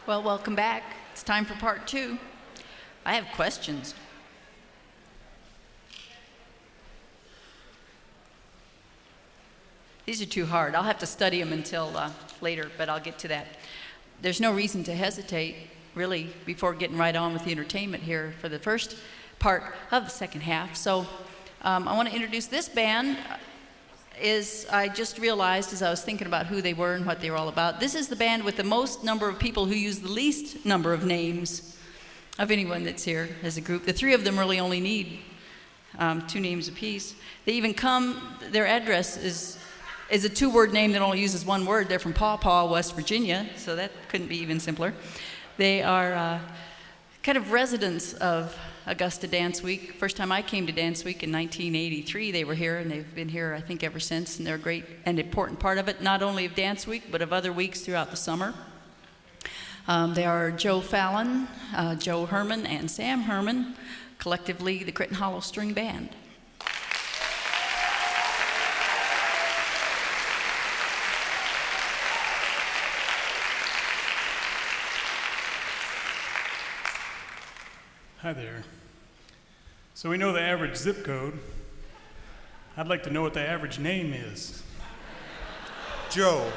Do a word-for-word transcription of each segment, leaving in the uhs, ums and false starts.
Well, welcome back. It's time for part two. I have questions. These are too hard. I'll have to study them until uh, later, but I'll get to that. There's no reason to hesitate, really, before getting right on with the entertainment here for the first part of the second half. So um, I want to introduce this band. Is I just realized as I was thinking about who they were and what they were all about, this is the band with the most number of people who use the least number of names of anyone that's here as a group. The three of them really only need um, two names apiece. They even come, their address is is a two-word name that only uses one word. They're from Paw Paw, West Virginia, so that couldn't be even simpler. They are uh, kind of residents of Augusta Dance Week. First time I came to Dance Week in nineteen eighty-three, they were here, and they've been here, I think, ever since, and they're a great and important part of it, not only of Dance Week, but of other weeks throughout the summer. Um, they are Joe Fallon, uh, Joe Herman, and Sam Herman, collectively the Critton Hollow String Band. Hi there. So we know the average zip code. I'd like to know what the average name is. Joe.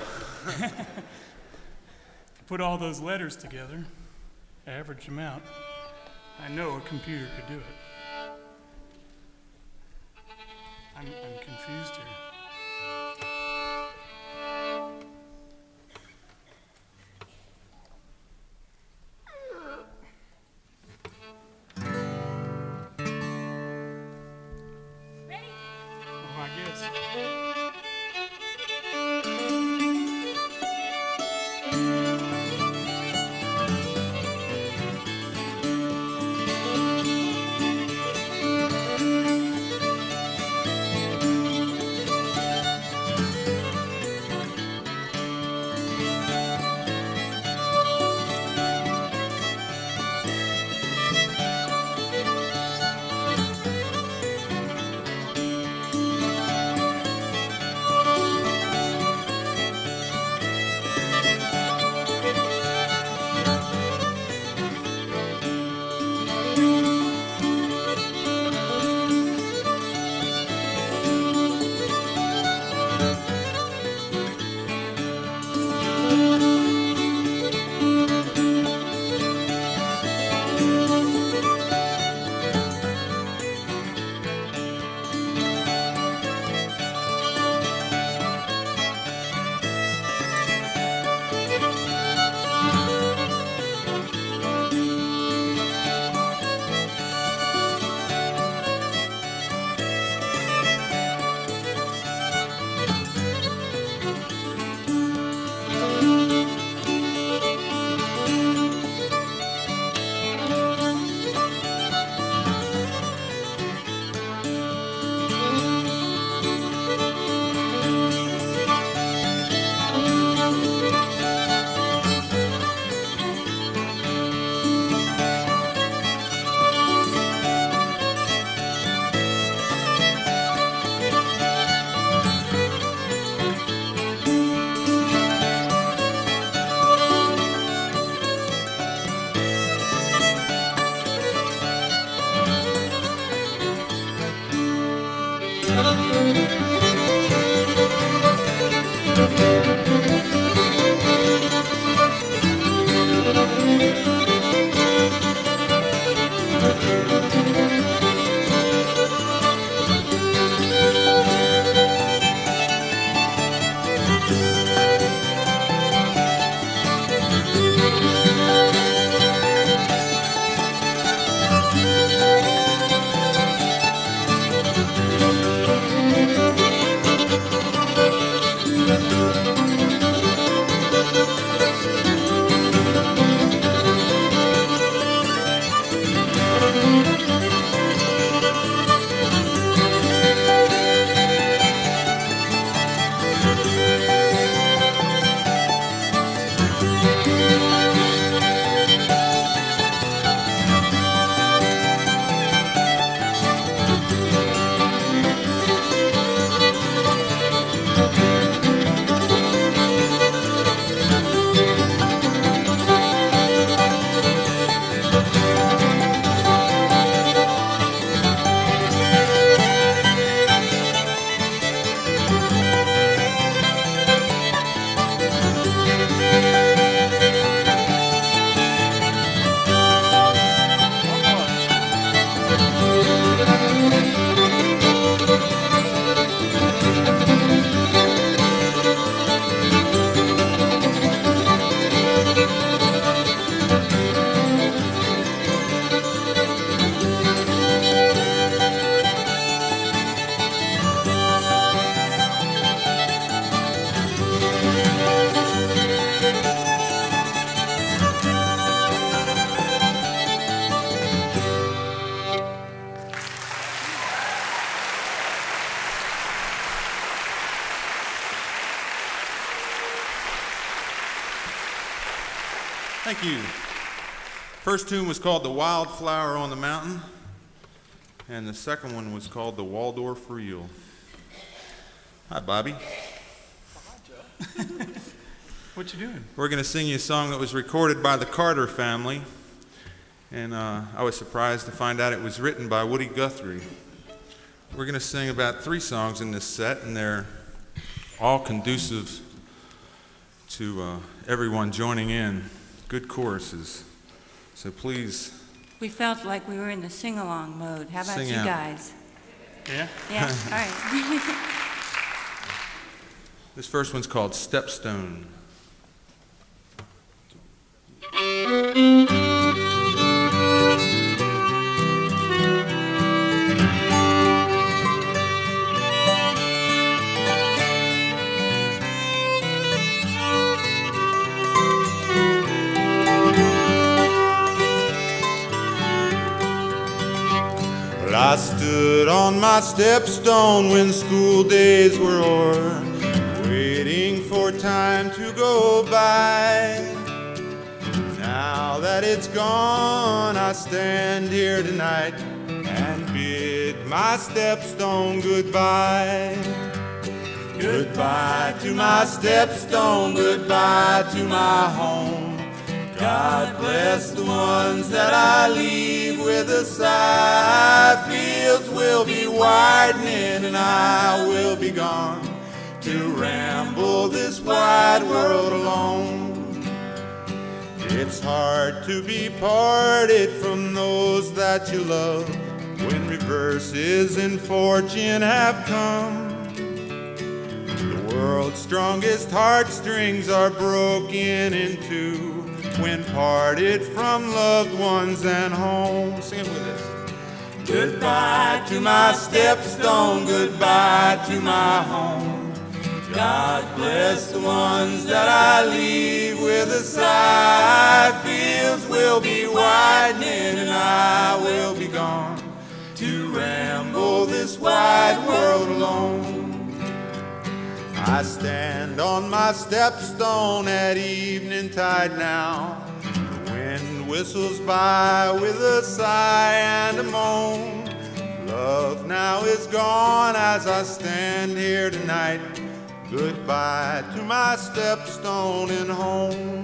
Put all those letters together, average amount. I know a computer could do it. I'm, I'm confused here. Thank you. First tune was called The Wildflower on the Mountain, and the second one was called The Waldorf Reel. Hi, Bobby. Hi, Joe. What you doing? We're going to sing you a song that was recorded by the Carter family, and uh, I was surprised to find out it was written by Woody Guthrie. We're going to sing about three songs in this set, and they're all conducive to uh, everyone joining in. Good choruses. So please. We felt like we were in the sing-along mode. How about Sing you out. guys? Yeah? Yeah, all right. This first one's called Stepstone. I stood on my stepstone when school days were o'er, waiting for time to go by. Now that it's gone, I stand here tonight and bid my stepstone goodbye. Goodbye to my stepstone, goodbye to my home. God bless the ones that I leave with a sigh. Fields will be widening and I will be gone to ramble this wide world alone. It's hard to be parted from those that you love when reverses in fortune have come. The world's strongest heartstrings are broken in two when parted from loved ones and home. Sing it with us. Goodbye to my stepstone, goodbye to my home. God bless the ones that I leave with a sigh. Fields will be widening and I will be gone to ramble this wide world alone. I stand on my stepstone at evening tide now. The wind whistles by with a sigh and a moan. Love now is gone as I stand here tonight. Goodbye to my stepstone and home.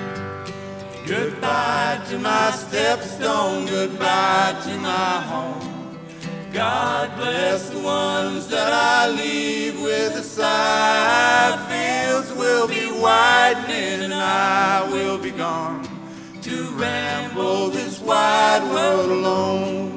Goodbye to my stepstone, goodbye to my home. God bless the ones that I leave with a sigh. Fields will be widening and I will be gone to ramble this wide world alone.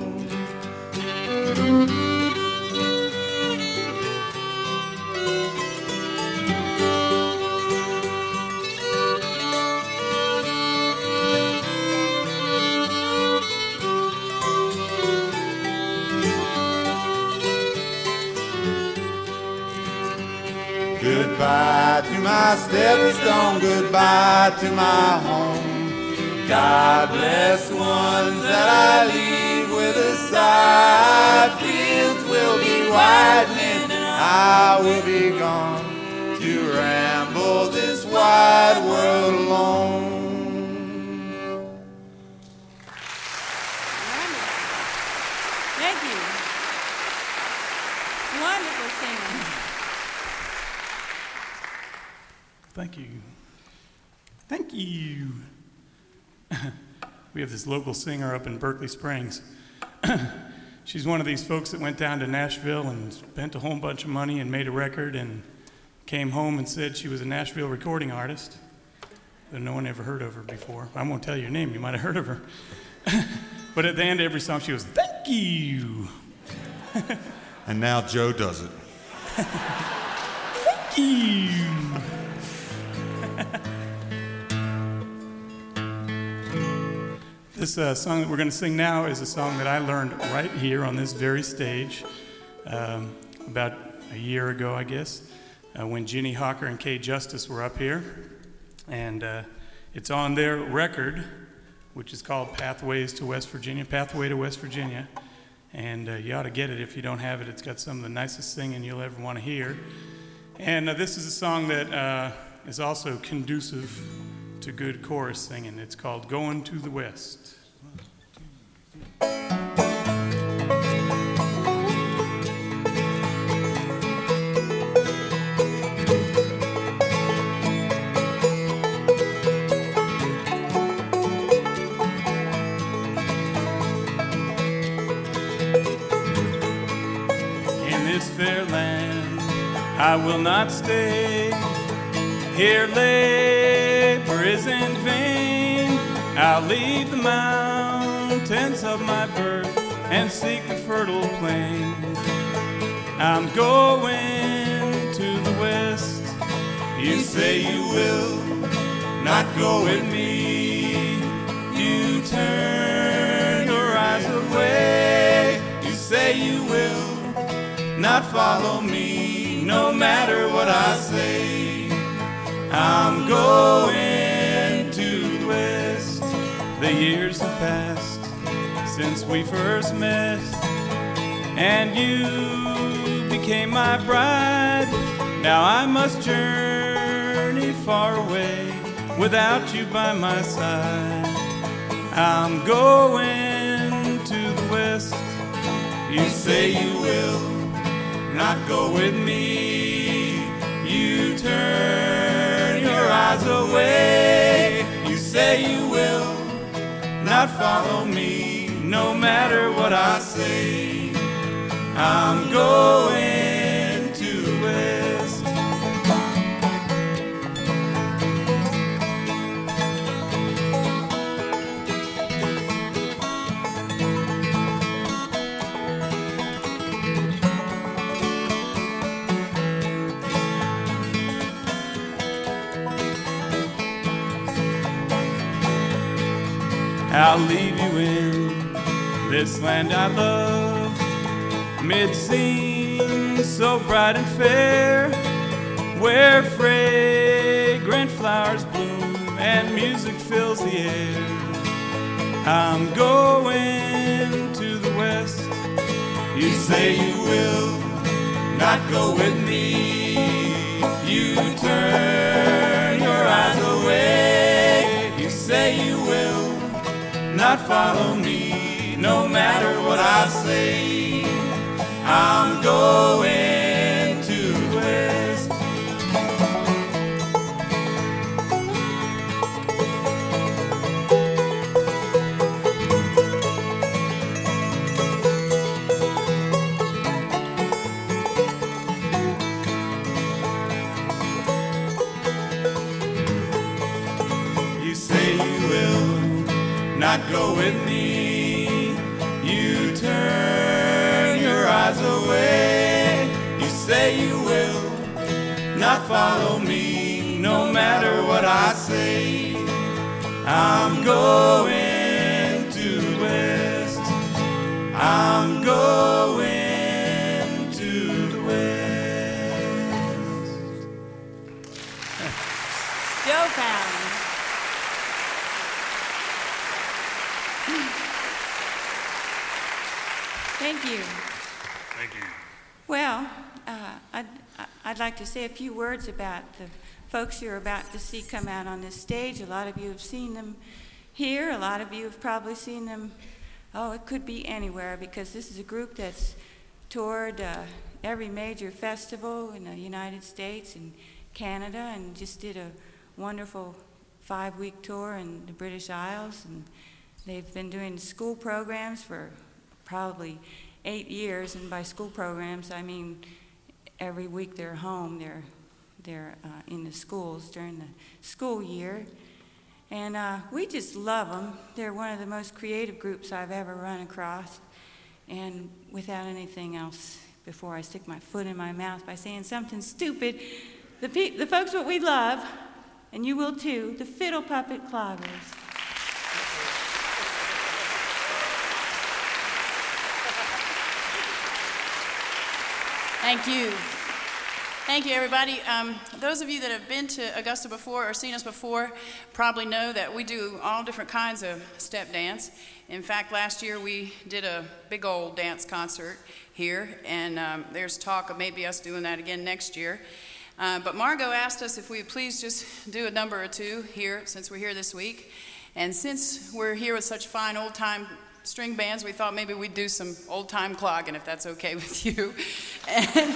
Goodbye to my stepstone, goodbye to my home. God bless the ones that I leave with a sigh. Fields will be widening and I will be gone to ramble this wide world alone. Thank you. Wonderful singing. Thank you. Thank you. We have this local singer up in Berkeley Springs. She's one of these folks that went down to Nashville and spent a whole bunch of money and made a record and came home and said she was a Nashville recording artist, but no one ever heard of her before. I won't tell you her name, you might have heard of her. But at the end of every song she was, thank you. And now Joe does it. you. This uh, song that we're going to sing now is a song that I learned right here on this very stage um, about a year ago, I guess, uh, when Ginny Hawker and Kay Justice were up here. And uh, it's on their record, which is called Pathways to West Virginia, Pathway to West Virginia. And uh, you ought to get it if you don't have it. It's got some of the nicest singing you'll ever want to hear. And uh, this is a song that uh, is also conducive to good chorus singing. It's called Going to the West. Fair land, I will not stay. Here labor is in vain. I'll leave the mountains of my birth and seek the fertile plain. I'm going to the west. You say you will not go with me. You turn your eyes away. You say you will not follow me, no matter what I say. I'm going to the west. The years have passed since we first met, and you became my bride. Now I must journey far away without you by my side. I'm going to the west. You say you will not go with me. You turn your eyes away. You say you will not follow me, no matter what I say. I'm going to the west. I'll leave you in this land I love, mid scenes so bright and fair, where fragrant flowers bloom and music fills the air. I'm going to the west. You say you will not go with me. You turn your eyes away. You say you will not follow me, no matter what I say. I'm going to the west. You say you will not go with me. You turn your eyes away. You say you will not follow me, no matter what I say. I'm going to the west. I'm going to the west. Joe Pound. Thank you. Thank you. Well, uh, I'd, I'd like to say a few words about the folks you're about to see come out on this stage. A lot of you have seen them here. A lot of you have probably seen them, oh, it could be anywhere, because this is a group that's toured uh, every major festival in the United States and Canada, and just did a wonderful five-week tour in the British Isles. And they've been doing school programs for probably eight years, and by school programs I mean every week they're home. They're they're uh, in the schools during the school year, and uh, we just love them. They're one of the most creative groups I've ever run across, And without anything else, before I stick my foot in my mouth by saying something stupid, the, pe- the folks that we love, and you will too, the Fiddle Puppet Cloggers. Thank you. Thank you, everybody. Um, those of you that have been to Augusta before or seen us before probably know that we do all different kinds of step dance. In fact, last year we did a big old dance concert here, and um, there's talk of maybe us doing that again next year. Uh, but Margot asked us if we would please just do a number or two here, since we're here this week. And since we're here with such fine old-time string bands, we thought maybe we'd do some old-time clogging, if that's okay with you. And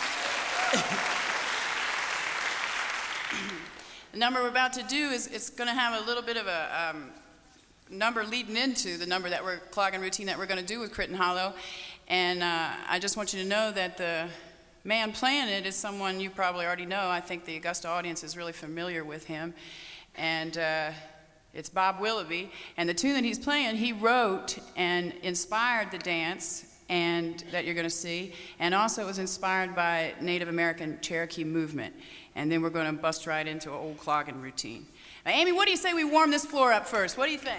the number we're about to do is it's going to have a little bit of a um, number leading into the number that we're clogging routine that we're going to do with Crittenden Hollow. And uh, I just want you to know that the man playing it is someone you probably already know. I think the Augusta audience is really familiar with him. And uh, it's Bob Willoughby. And the tune that he's playing, he wrote and inspired the dance and that you're going to see, and also it was inspired by Native American Cherokee movement. And then we're going to bust right into an old clogging routine. Now, Amy, what do you say we warm this floor up first? What do you think?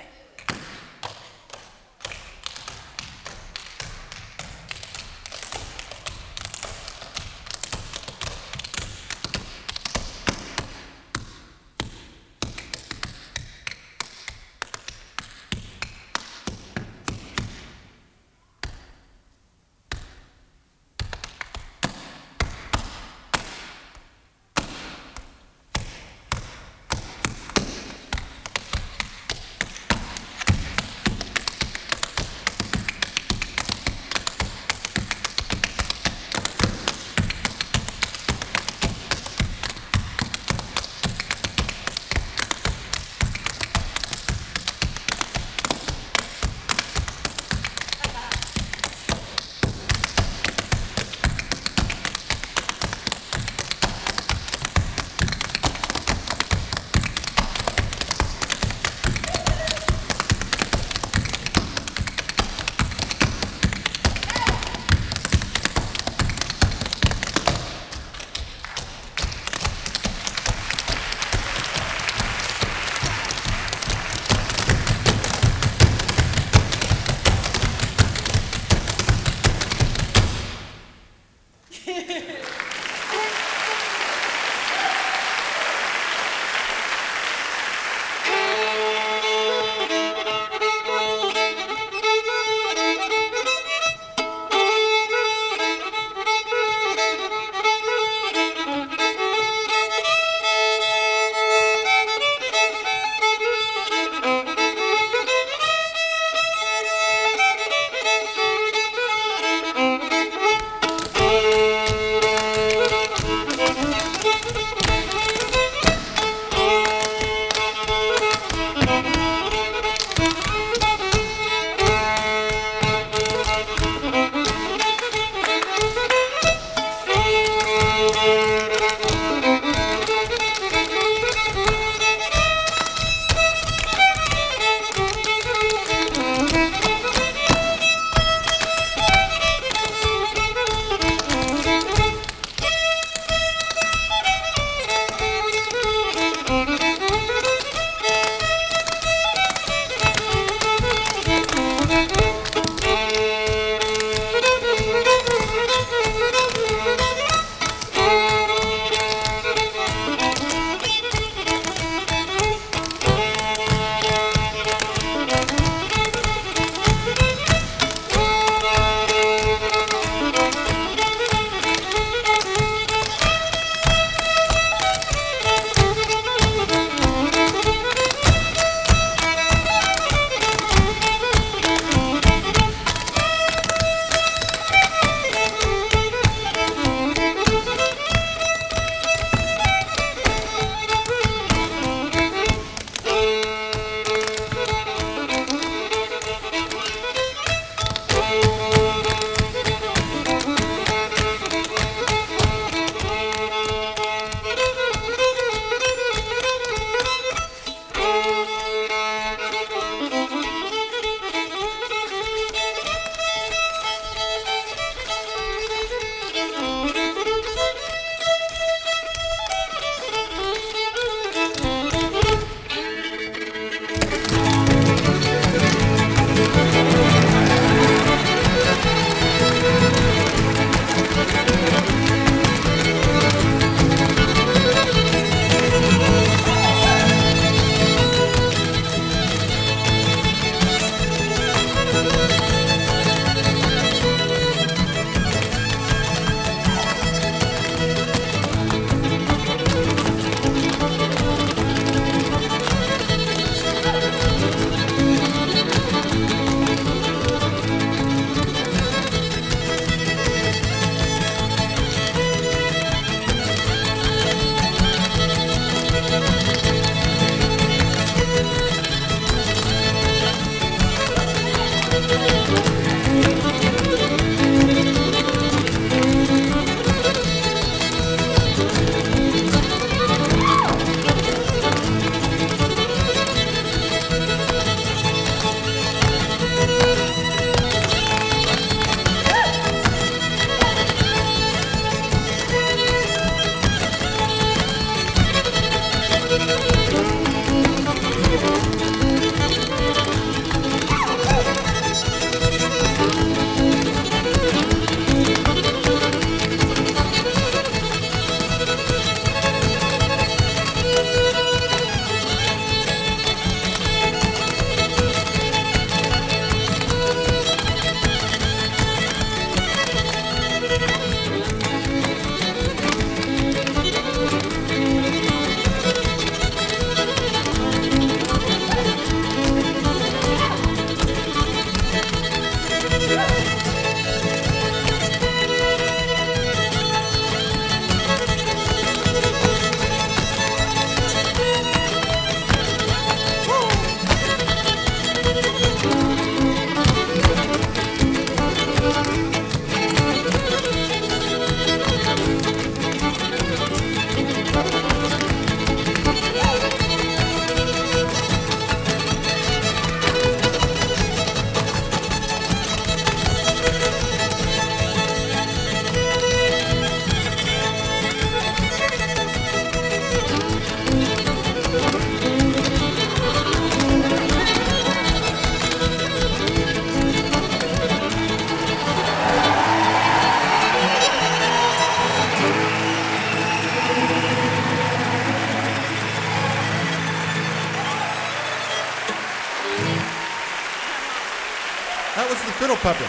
Puppets.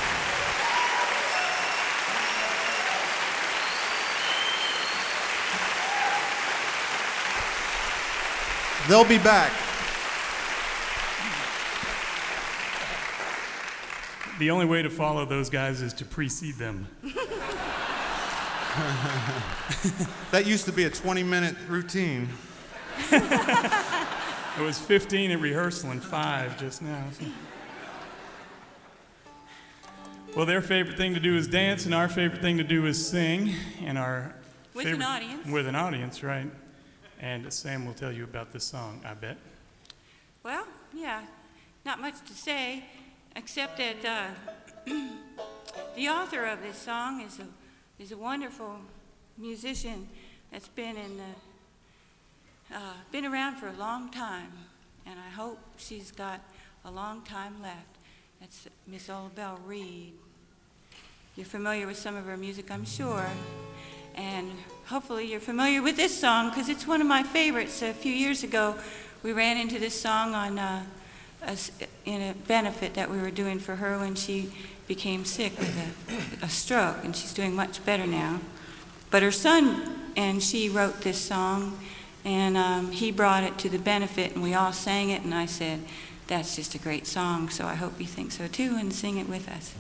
They'll be back. The only way to follow those guys is to precede them. That used to be a twenty-minute routine. It was fifteen at rehearsal and five just now. So. Well, their favorite thing to do is dance, and our favorite thing to do is sing. And our With favorite, an audience. With an audience, right. And Sam will tell you about this song, I bet. Well, yeah, not much to say, except that uh, the author of this song is a is a wonderful musician that's been in the, uh, been around for a long time, and I hope she's got a long time left. That's Miss Olabelle Reed. You're familiar with some of her music, I'm sure, and hopefully you're familiar with this song because it's one of my favorites. A few years ago, we ran into this song on uh, a, in a benefit that we were doing for her when she became sick with a, a stroke, and she's doing much better now. But her son and she wrote this song, and um, he brought it to the benefit, and we all sang it, and I said, that's just a great song, so I hope you think so too, and sing it with us.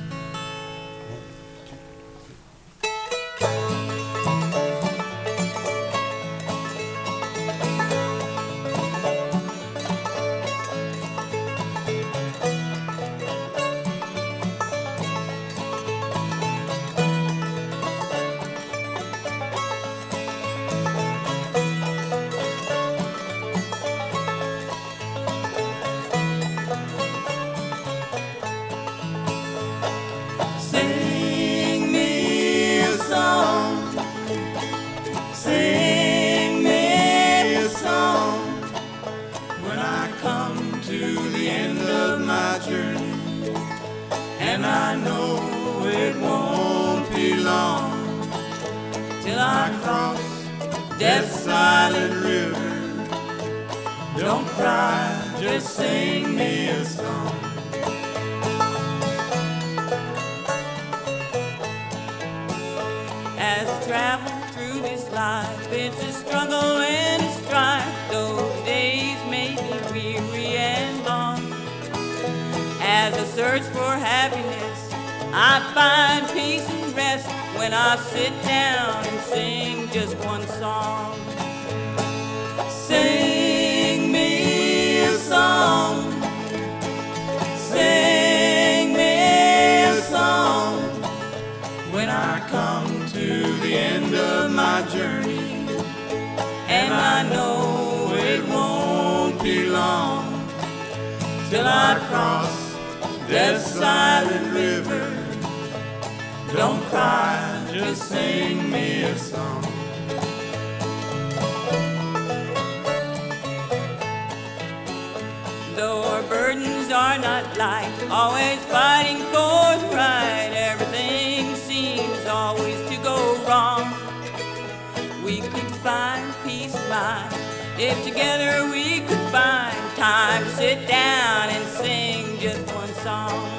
If together we could find time to sit down and sing just one song.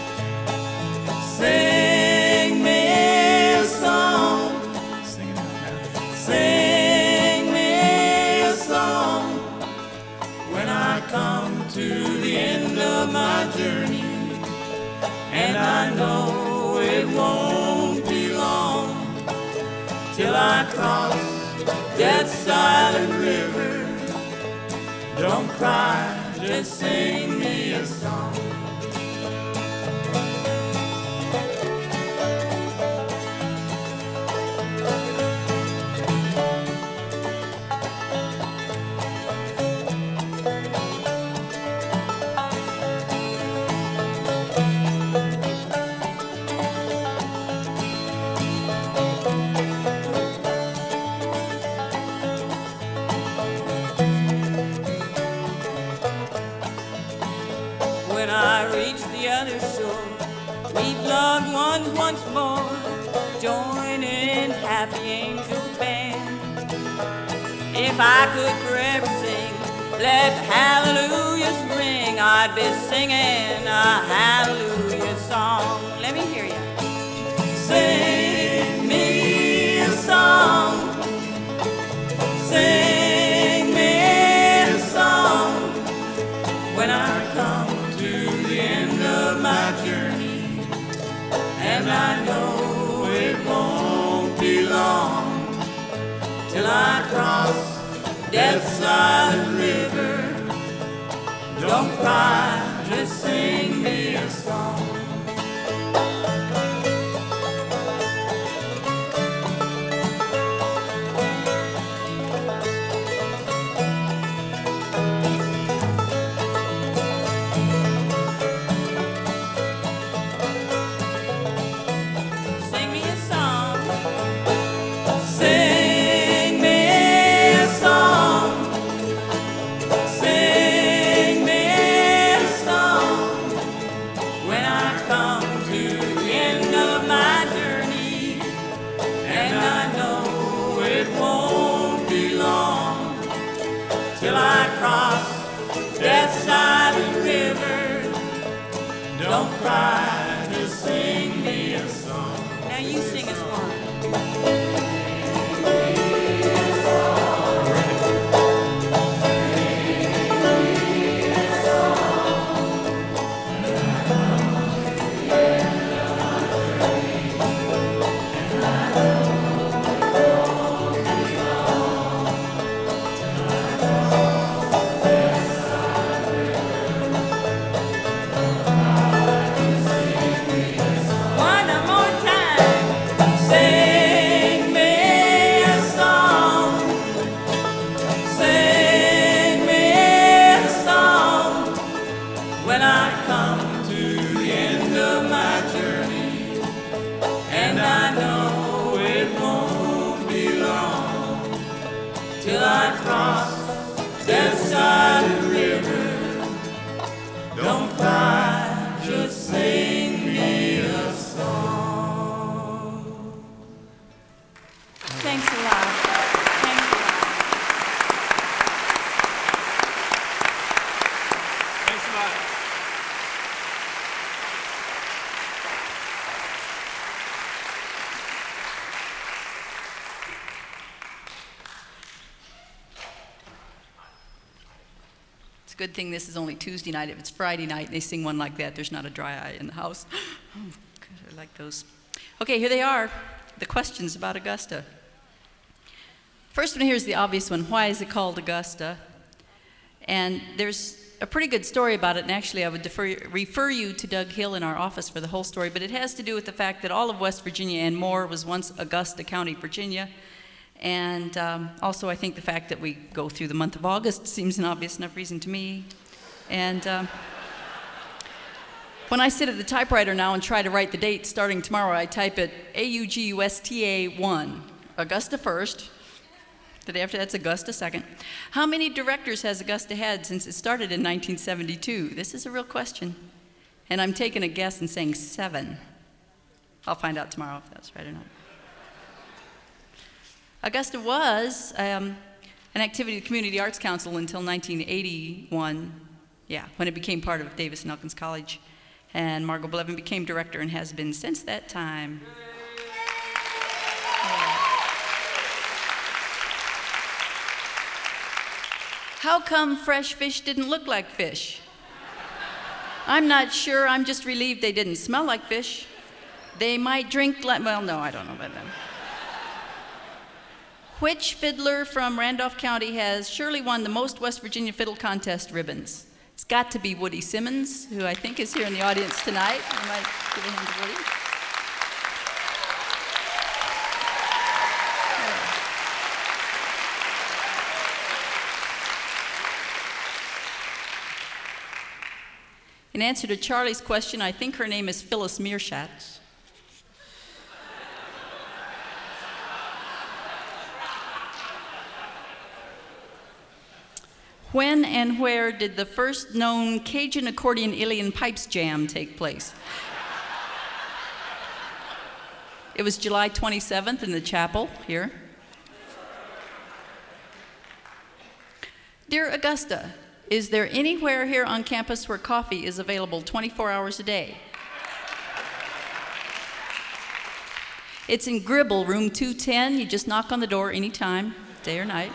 Sing me a song. Sing it out now. Sing me a song. When I come to the end of my journey, and I know it won't be long till I cross that silent river. Don't cry, just sing me a song. Loved ones once more, join in happy angel band. If I could forever sing let hallelujahs ring. I'd be singing a hallelujah song. Let me hear you. Sing me a song. Sing me a song. When I come to the end of my journey, and I know it won't be long till I cross death's silent river. Don't cry, just sing me a song. Sing me a song. Sing me a song. Sing me a song. When I come to the end of my journey, and I know it won't be long till I cross death's silent river. Don't cry, just sing me a song. Now you sing us one. One more time. Sing me a song. Sing me a song. When I come to the end of my journey, and I know it won't be long till I cross death's silent river. Don't cry, just sing me a song. Thanks a lot. Thanks a lot. Thanks a lot. It's a good thing this is only Tuesday night. If it's Friday night and they sing one like that, there's not a dry eye in the house. Oh, God, I like those. Okay, here they are, the questions about Augusta. First one here is the obvious one. Why is it called Augusta? And there's a pretty good story about it, and actually I would defer, refer you to Doug Hill in our office for the whole story, but it has to do with the fact that all of West Virginia and more was once Augusta County, Virginia. And um, also I think the fact that we go through the month of August seems an obvious enough reason to me. And um, when I sit at the typewriter now and try to write the date starting tomorrow, I type it A U G U S T A one, Augusta first. The day after that's Augusta second. How many directors has Augusta had since it started in nineteen seventy-two? This is a real question. And I'm taking a guess and saying seven. I'll find out tomorrow if that's right or not. Augusta was um, an activity of the Community Arts Council until nineteen eighty-one, yeah, when it became part of Davis and Elkins College. And Margot Blevin became director and has been since that time. How come fresh fish didn't look like fish? I'm not sure. I'm just relieved they didn't smell like fish. They might drink like, well, no, I don't know about them. Which fiddler from Randolph County has surely won the most West Virginia Fiddle Contest ribbons? It's got to be Woody Simmons, who I think is here in the audience tonight. We might give a hand to Woody. In answer to Charlie's question, I think her name is Phyllis Meerschaert. When and where did the first known Cajun accordion Ilian Pipes Jam take place? It was July twenty-seventh in the chapel here. Dear Augusta, is there anywhere here on campus where coffee is available twenty-four hours a day? It's in Gribble, room two ten. You just knock on the door anytime, day or night.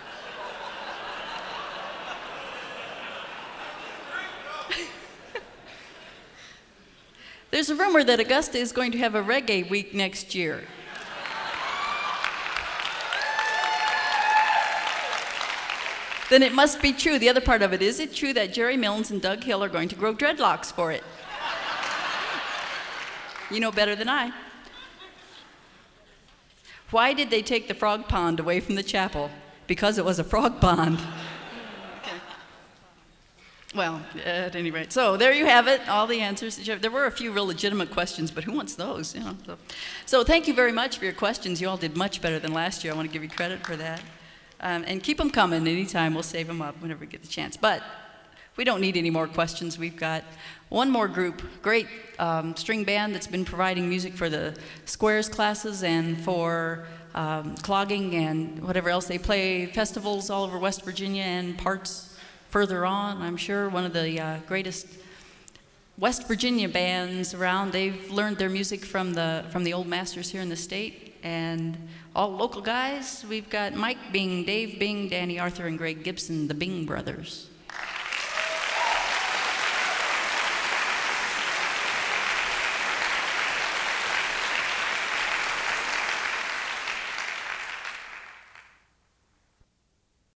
There's a rumor that Augusta is going to have a reggae week next year. Then it must be true. The other part of it, is it true that Jerry Milnes and Doug Hill are going to grow dreadlocks for it? You know better than I. Why did they take the frog pond away from the chapel? Because it was a frog pond. Okay. Well, at any rate, so there you have it, all the answers. There were a few real legitimate questions, but who wants those? You know. So, so thank you very much for your questions. You all did much better than last year. I want to give you credit for that. Um, and keep them coming anytime. We'll save them up whenever we get the chance. But we don't need any more questions. We've got one more group, great um, string band that's been providing music for the squares classes and for um, clogging and whatever else. They play festivals all over West Virginia and parts further on. I'm sure one of the uh, greatest West Virginia bands around. They've learned their music from the from the old masters here in the state, and all local guys. We've got Mike Bing, Dave Bing, Danny Arthur, and Greg Gibson, the Bing brothers.